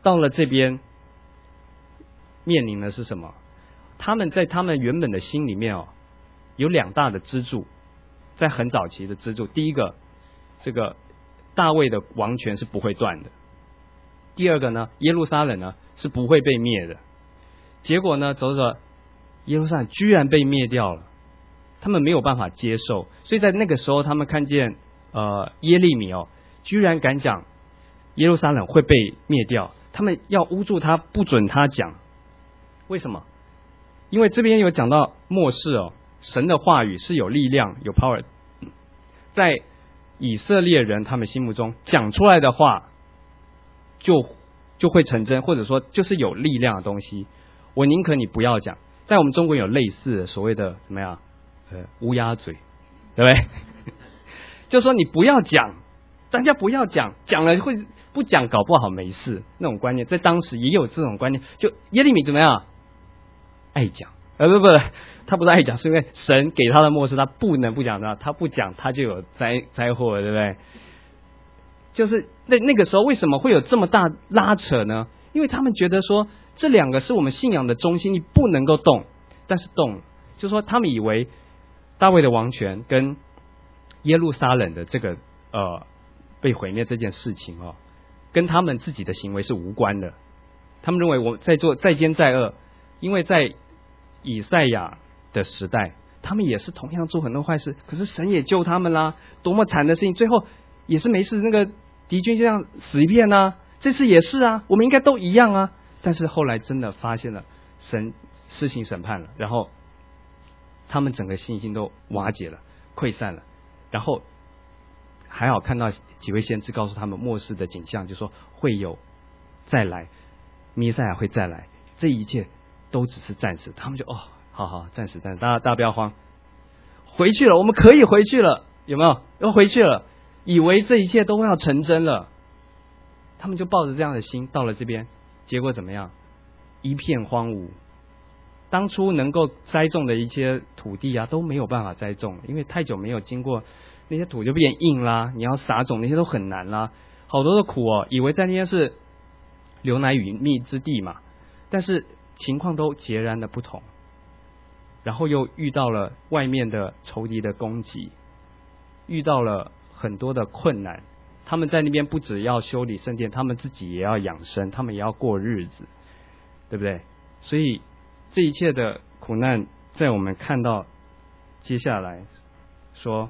到了这边面临的是什么？他们在他们原本的心里面有两大的支柱，在很早期的支柱。第一个，这个大卫的王权是不会断的；第二个呢，耶路撒冷呢是不会被灭的。结果呢，走着耶路撒冷居然被灭掉了，他们没有办法接受，所以在那个时候，他们看见耶利米居然敢讲耶路撒冷会被灭掉，他们要捂住他，不准他讲。为什么？因为这边有讲到末世神的话语是有力量有 power， 在以色列人他们心目中讲出来的话就会成真，或者说就是有力量的东西。我宁可你不要讲。在我们中国有类似的所谓的怎么样乌鸦嘴，对不对？就说你不要讲，大家不要讲，讲了会不讲搞不好没事，那种观念在当时也有这种观念。就耶利米怎么样爱讲，不，他不是爱讲，是因为神给他的末世他不能不讲的，他不讲他就有灾祸，对不对？就是那个时候为什么会有这么大拉扯呢？因为他们觉得说这两个是我们信仰的中心，你不能够动，但是动了，就是说他们以为大卫的王权跟耶路撒冷的这个被毁灭这件事情跟他们自己的行为是无关的。他们认为我在做再奸再恶，因为在以赛亚的时代，他们也是同样做很多坏事，可是神也救他们啦，多么惨的事情，最后也是没事，那个敌军这样死一片啊，这次也是啊，我们应该都一样啊。但是后来真的发现了神施行审判了，然后他们整个信心都瓦解了，溃散了。然后还好看到几位先知告诉他们末世的景象，就说会有再来，弥赛亚会再来，这一切都只是暂时。他们就好暂时，大家不要慌，回去了，我们可以回去了，有没有？要回去了，以为这一切都要成真了，他们就抱着这样的心到了这边，结果怎么样？一片荒芜。当初能够栽种的一些土地都没有办法栽种，因为太久没有经过，那些土就变硬啦，你要撒种那些都很难啦，好多的苦以为在那边是流奶与蜜之地嘛，但是情况都截然的不同。然后又遇到了外面的仇敌的攻击，遇到了很多的困难。他们在那边不只要修理圣殿，他们自己也要养生，他们也要过日子，对不对？所以这一切的苦难，在我们看到接下来说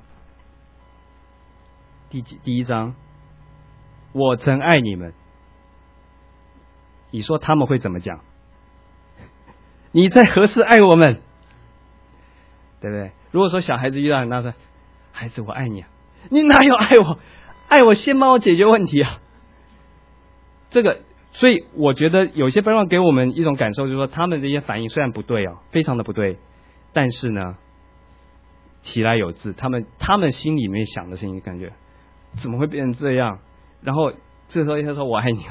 第一章，我曾爱你们，你说他们会怎么讲？你在何时爱我们？对不对？如果说小孩子遇到很大声，孩子我爱你啊，你哪有爱我？爱我先帮我解决问题啊！这个，所以我觉得有些朋友给我们一种感受，就是说他们的一些反应虽然不对非常的不对，但是呢，其来有自，他们心里面想的事情，感觉怎么会变成这样？然后这时候他说我爱你，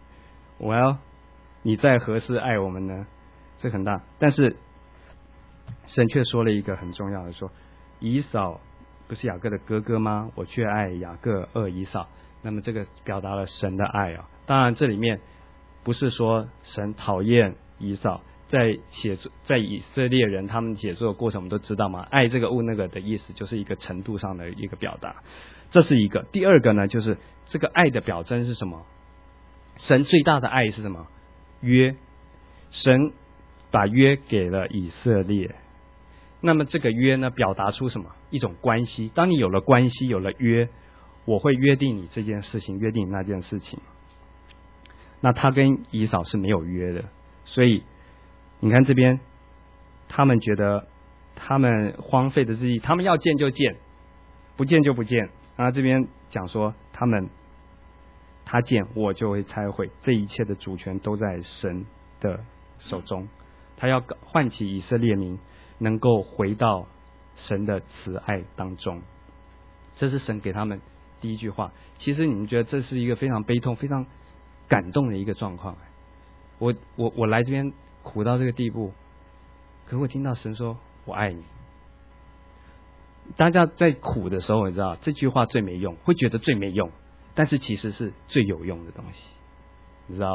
你在何时爱我们呢？这很大，但是神却说了一个很重要的，说以扫不是雅各的哥哥吗？我却爱雅各以扫。那么这个表达了神的爱当然这里面不是说神讨厌以扫，在以色列人他们写作的过程我们都知道嘛，爱这个恶那个的意思就是一个程度上的一个表达，这是一个。第二个呢，就是这个爱的表征是什么？神最大的爱是什么？约，神把约给了以色列。那么这个约呢，表达出什么？一种关系。当你有了关系，有了约，我会约定你这件事情，约定你那件事情。那他跟以扫是没有约的，所以你看这边，他们觉得他们荒废的日益，他们要见就见，不见就不见。然后这边讲说他见我就会拆毁，这一切的主权都在神的手中。他要唤起以色列民能够回到神的慈爱当中，这是神给他们第一句话。其实你们觉得这是一个非常悲痛非常感动的一个状况。我来这边苦到这个地步，可我听到神说我爱你。大家在苦的时候，你知道这句话最没用，会觉得最没用，但是其实是最有用的东西，你知道吧？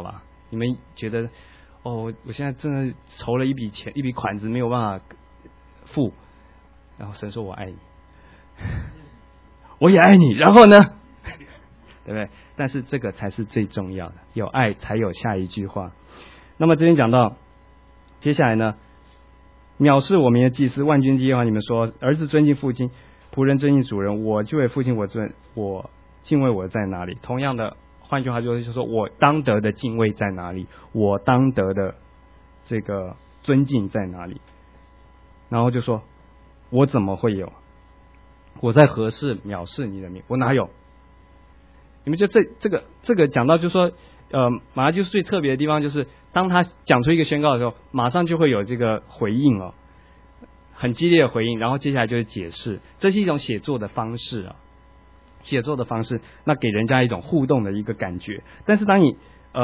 你们觉得哦，我现在真的筹了一笔钱，一笔款子没有办法付，然后神说我爱你，我也爱你，然后呢，对不对？但是这个才是最重要的，有爱才有下一句话。那么这边讲到接下来呢，藐视我们的祭司，万军之耶和华你们说，儿子尊敬父亲，仆人尊敬主人，我就为父亲我敬畏我在哪里？同样的，换句话就是说，我当得的敬畏在哪里？我当得的这个尊敬在哪里？然后就说，我怎么会有？我在何事藐视你的名？我哪有？你们就这个讲到就是说，马拉基书最特别的地方就是，当他讲出一个宣告的时候，马上就会有这个回应了，很激烈的回应，然后接下来就是解释，这是一种写作的方式啊，写作的方式，那给人家一种互动的一个感觉。但是当你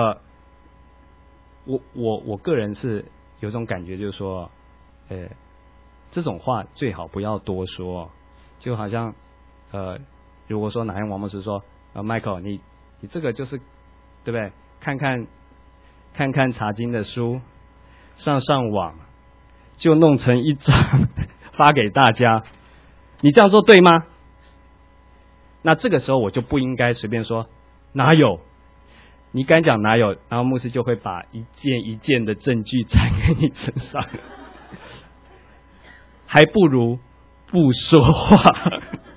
我个人是有种感觉，就是说，这种话最好不要多说，就好像如果说哪天王牧师说，Michael， 你这个就是对不对？看看查经的书，上网，就弄成一张发给大家，你这样做对吗？那这个时候我就不应该随便说哪有，你敢讲哪有，然后牧师就会把一件一件的证据踩在你身上，还不如不说话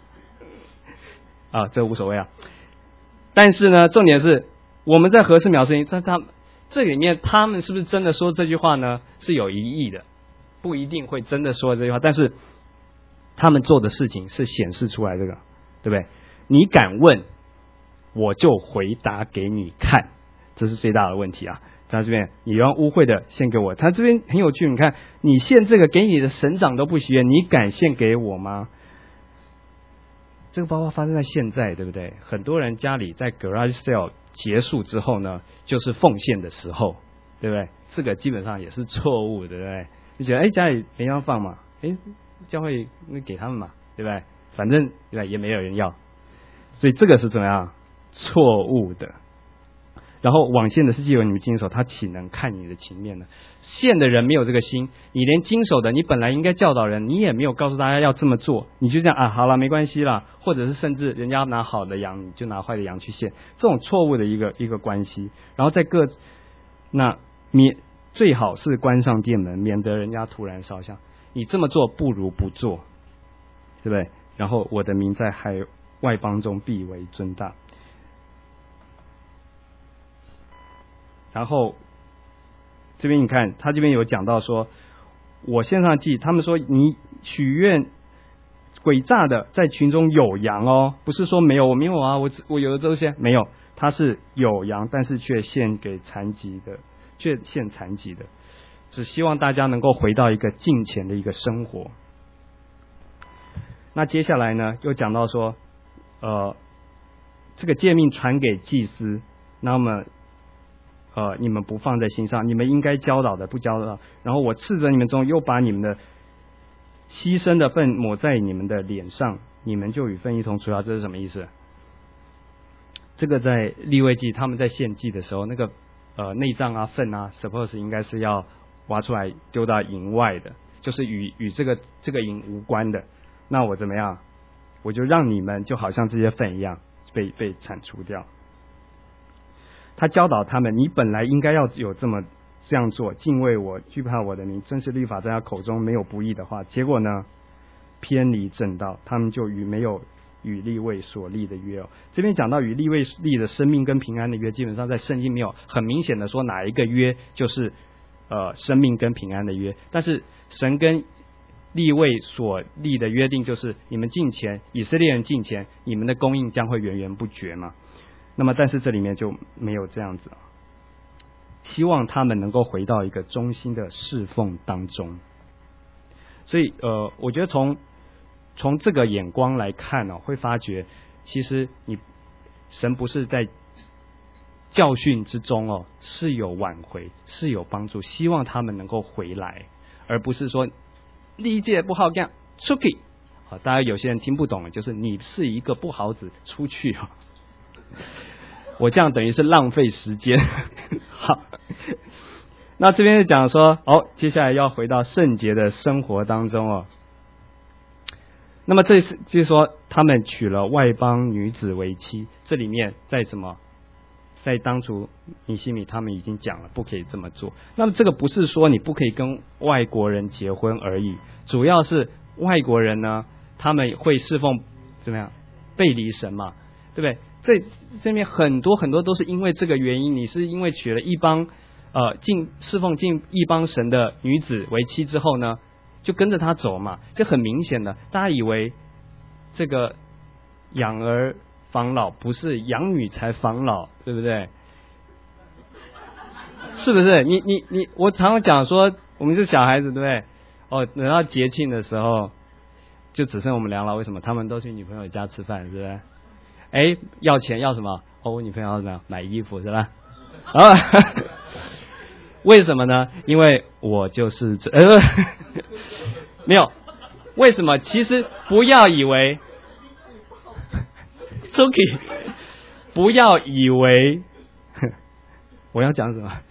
啊，这无所谓啊。但是呢，重点是我们在何事藐视你，他这里面他们是不是真的说这句话呢？是有疑义的，不一定会真的说这句话，但是他们做的事情是显示出来这个，对不对？你敢问，我就回答给你看，这是最大的问题啊！在这边，你用污秽的献给我，他这边很有趣，你看，你献这个给你的省长都不许愿，你敢献给我吗？这个包括发生在现在，对不对？很多人家里在 garage sale 结束之后呢，就是奉献的时候，对不对？这个基本上也是错误，对不对？你觉得家里没地方放嘛，教会那给他们嘛，对不对？反正对吧，也没有人要，所以这个是怎么样错误的？然后网献的是既有你们经手，他岂能看你的情面呢？献的人没有这个心，你连经手的，你本来应该教导人，你也没有告诉大家要这么做，你就这样啊，好了，没关系啦，或者是甚至人家拿好的羊，你就拿坏的羊去献，这种错误的一个关系。然后在最好是关上店门，免得人家突然烧香。你这么做不如不做，对不对？然后我的名在外邦中必为尊大。然后这边你看，他这边有讲到说，我献上祭，他们说你许愿诡诈的在群中有羊哦，不是说没有，我没有啊，我有的这些没有，他是有羊，但是却献残疾的，只希望大家能够回到一个敬虔的一个生活。那接下来呢，又讲到说，这个诫命传给祭司，那么你们不放在心上，你们应该教导的不教导，然后我斥责你们中，又把你们的牺牲的粪抹在你们的脸上，你们就与粪一同除掉。这是什么意思？这个在利未记他们在献祭的时候，那个内脏啊粪啊 suppose 应该是要挖出来丢到营外的，就是与这个营无关的。那我怎么样？我就让你们就好像这些粪一样被铲除掉。他教导他们，你本来应该要有这样做，敬畏我，惧怕我的名，真是律法在他口中没有不义的话。结果呢，偏离正道，他们就没有与利未所立的约。这边讲到与利未立的生命跟平安的约，基本上在圣经没有很明显的说哪一个约就是生命跟平安的约，但是神跟利未所立的约定就是你们敬虔，以色列人敬虔，你们的供应将会源源不绝嘛。那么但是这里面就没有这样子，希望他们能够回到一个忠心的侍奉当中。所以我觉得从这个眼光来看会发觉其实神不是在教训之中是有挽回，是有帮助，希望他们能够回来，而不是说理解不好干出去。大家有些人听不懂，就是你是一个不好子出去我这样等于是浪费时间。好，那这边就讲说，接下来要回到圣洁的生活当中哦。那么这次就是说，他们娶了外邦女子为妻，这里面在什么？在当初尼希米他们已经讲了，不可以这么做。那么这个不是说你不可以跟外国人结婚而已，主要是外国人呢，他们会侍奉怎么样？背离神嘛，对不对？这面很多很多都是因为这个原因，你是因为娶了一帮侍奉进一帮神的女子为妻之后呢，就跟着他走嘛，这很明显的。大家以为这个养儿防老不是养女才防老，对不对？是不是？我常常讲说，我们是小孩子，对不对？等到节庆的时候，就只剩我们两老。为什么？他们都去女朋友家吃饭，是不是？要钱要什么？我女朋友要什么？买衣服，是吧？为什么呢？因为我就是没有。为什么？其实不要以为。Suki， 不要以为我要讲什么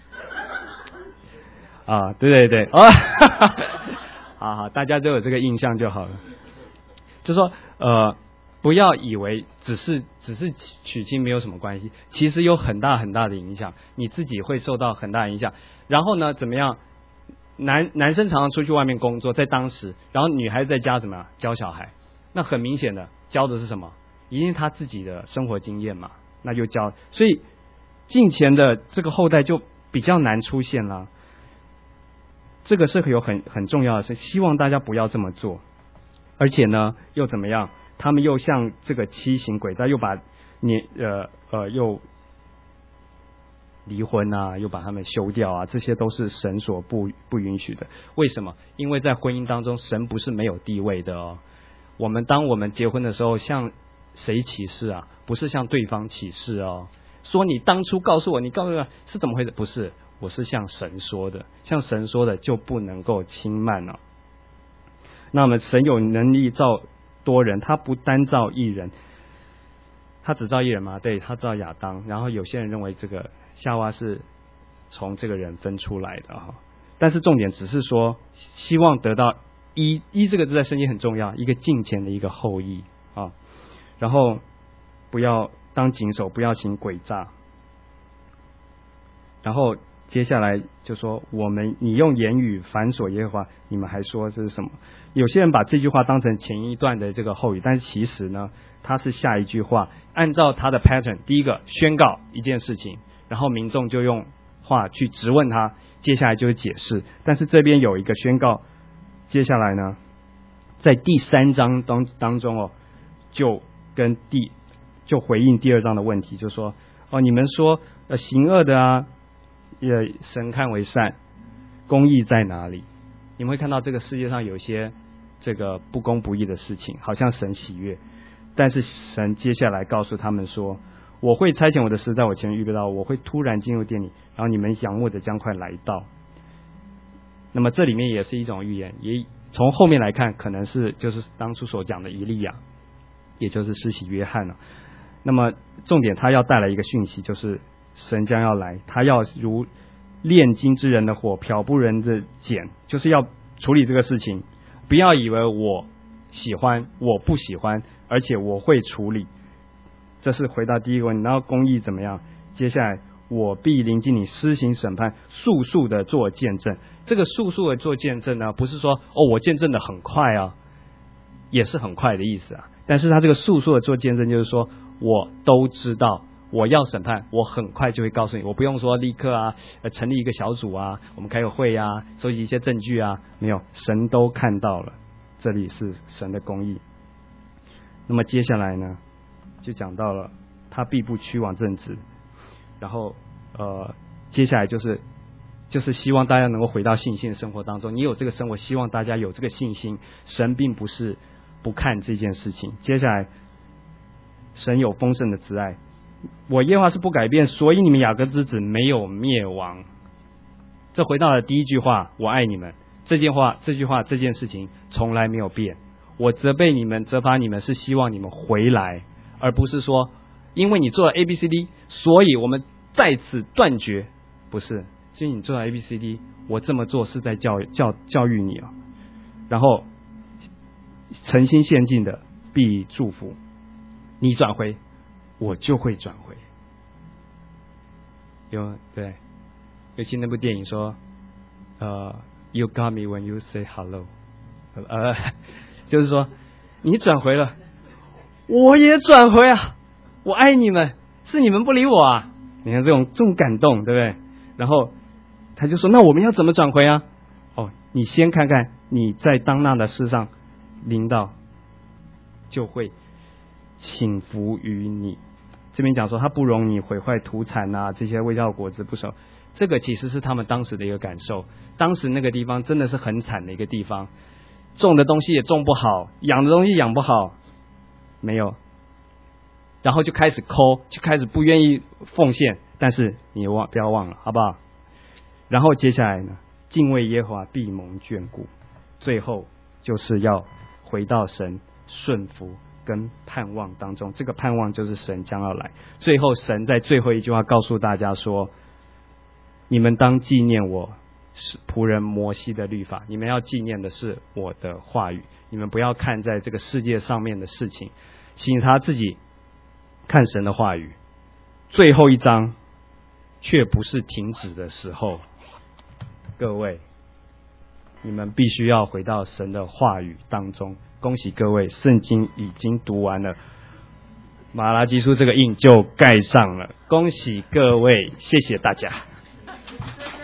啊？对好，大家都有这个印象就好了。就说不要以为只是娶亲没有什么关系，其实有很大很大的影响，你自己会受到很大的影响。然后呢，怎么样？男生常常出去外面工作，在当时，然后女孩子在家怎么样教小孩？那很明显的教的是什么？一定是他自己的生活经验嘛，那就教，所以近前的这个后代就比较难出现了。这个是有很重要的事，希望大家不要这么做。而且呢，又怎么样？他们又像这个畸形诡诈，又把又离婚啊，又把他们休掉啊，这些都是神所不允许的。为什么？因为在婚姻当中，神不是没有地位的哦。当我们结婚的时候，向谁起誓啊？不是向对方起誓哦，说你当初告诉我，你告诉我是怎么回事？不是，我是向神说的，向神说的就不能够轻慢了。那么神有能力造多人，他不单造一人，他只造一人吗？对，他造亚当。然后有些人认为这个夏娃是从这个人分出来的哈，但是重点只是说，希望得到一这个字在圣经很重要，一个敬虔的一个后裔啊。然后不要当谨守，不要行诡诈。然后接下来就说你用言语繁琐耶和华，你们还说这是什么？有些人把这句话当成前一段的这个后语，但是其实呢，它是下一句话，按照它的 pattern， 第一个宣告一件事情，然后民众就用话去质问他，接下来就是解释。但是这边有一个宣告，接下来呢，在第3章当中就回应第2章的问题，就说你们说行恶的啊，也神看为善，公义在哪里？你们会看到这个世界上有些这个不公不义的事情，好像神喜悦，但是神接下来告诉他们说，我会差遣我的使者在我前面预备到，我会突然进入殿里，然后你们仰慕的将快来到。那么这里面也是一种预言，也从后面来看，可能是就是当初所讲的以利亚，也就是施洗约翰了。那么重点他要带来一个讯息，就是神将要来，他要如炼金之人的火，漂布人的碱，就是要处理这个事情。不要以为我喜欢，我不喜欢，而且我会处理。这是回答第一个问题。然后公义怎么样？接下来我必临近你，施行审判，速速的做见证。这个速速的做见证呢，不是说我见证的很快啊，也是很快的意思啊。但是他这个速速的做见证，就是说我都知道，我要审判，我很快就会告诉你，我不用说立刻成立一个小组啊，我们开个会啊，收集一些证据啊，没有，神都看到了，这里是神的公义。那么接下来呢，就讲到了他必不屈枉正直，然后接下来就是希望大家能够回到信心的生活当中。你有这个生活，希望大家有这个信心，神并不是不看这件事情。接下来神有丰盛的慈爱，我耶和华是不改变，所以你们雅各之子没有灭亡。这回到了第一句话，我爱你们。这件事情从来没有变。我责备你们，责罚你们，是希望你们回来，而不是说因为你做了 ABCD， 所以我们在此断绝，不是，所以你做了 ABCD， 我这么做是在教育你啊。然后诚心献尽的必祝福，你转回，我就会转回。对，尤其那部电影说，You got me when you say hello， 就是说你转回了，我也转回啊，我爱你们，是你们不理我啊。你看这种感动，对不对？然后他就说，那我们要怎么转回啊？你先看看你在当那的事上临到，就会请服于你。这边讲说他不容你毁坏土产啊，这些未掉果子不熟，这个其实是他们当时的一个感受。当时那个地方真的是很惨的一个地方，种的东西也种不好，养的东西养不好，没有，然后就开始抠，就开始不愿意奉献。但是你不要忘了，好不好？然后接下来呢，敬畏耶和华必蒙眷顾，最后就是要回到神顺服跟盼望当中，这个盼望就是神将要来。最后神在最后一句话告诉大家说，你们当纪念我仆人摩西的律法，你们要纪念的是我的话语，你们不要看在这个世界上面的事情，省察自己，看神的话语。最后一章却不是停止的时候，各位，你们必须要回到神的话语当中。恭喜各位，圣经已经读完了，马拉基书这个印就盖上了。恭喜各位，谢谢大家。